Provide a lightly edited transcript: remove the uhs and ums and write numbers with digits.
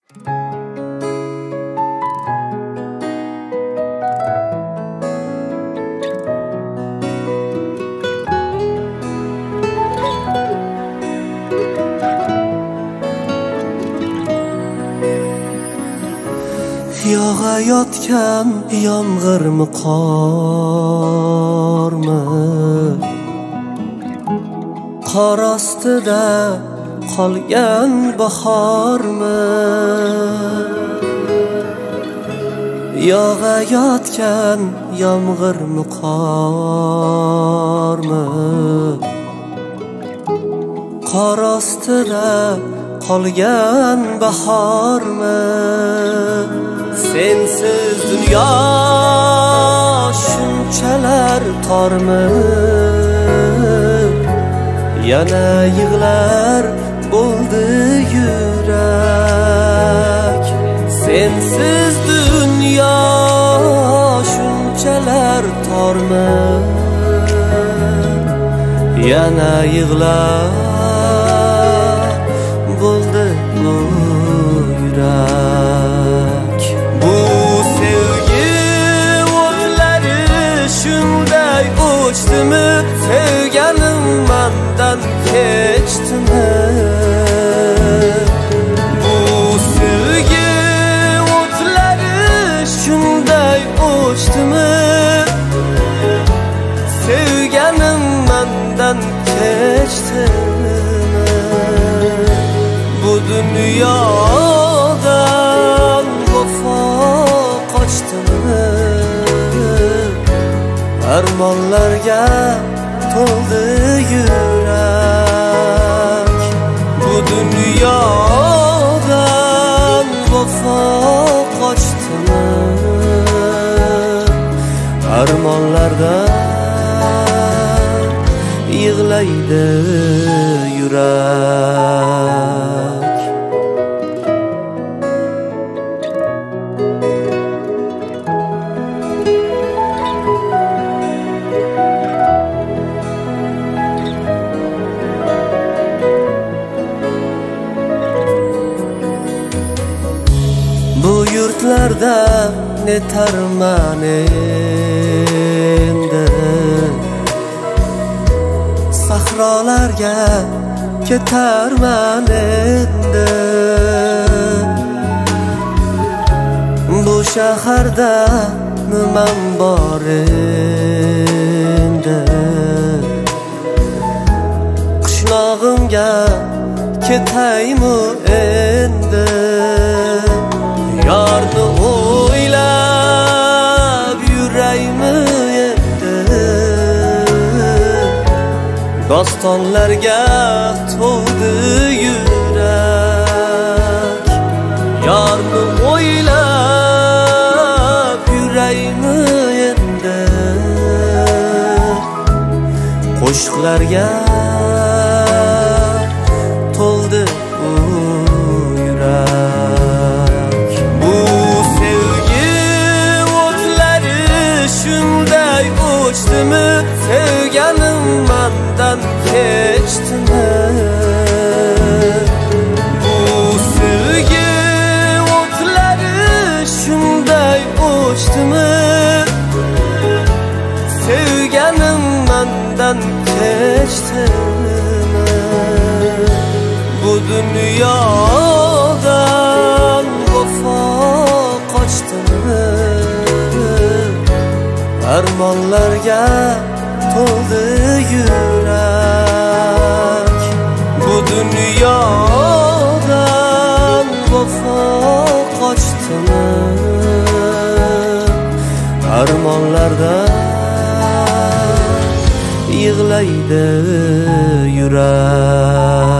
Yog'ayotgan yomg'irmi qormi, qor ostida qolgan bahormi? Yog'ayotgan yomg'irmi qormi, qor ostida qolgan bahormi? Sensiz dunyo shunchalar tormi, yana yig'lar bo'ldi yurak. Sensiz dunyo shunchalar tormi, yana yig'lar bo'ldi yurak. Bu sevgi o'tlari shunday o'chdimi, sevganim mendan kechdimi? Bu sevgi o'tlari shunday o'chdimi, sevganim mendan kechdimi? Bu dunyodan vafo qochdimi, armonlarga to'ldi yurak. Bu dunyodan vafo qochdimi, armonlardan yig'laydi yurak. Bu yurtlarda netarman endi, sahrolarga ketarman endi. Bu shaharda nimam bor endi, qishlog'imga ketaymi endi? Yorni o'ylab yuraymi endi, dostonlarga to'ldi yurak. Yorni o'ylab yuraymi endi, qo'shiqlarga to'ldi yurak. Bu sevgi o'tlari shunday o'chdimi, sevganim mendan kechdimi? Bu sevgi o'tlari shunday o'chdimi, sevganim mendan kechdimi? Bu dunyodan vafo qochdimi, armonlarga to'ldi yurak. Bu dunyodan vafo qochdimi, armonlardan yig'laydi yurak.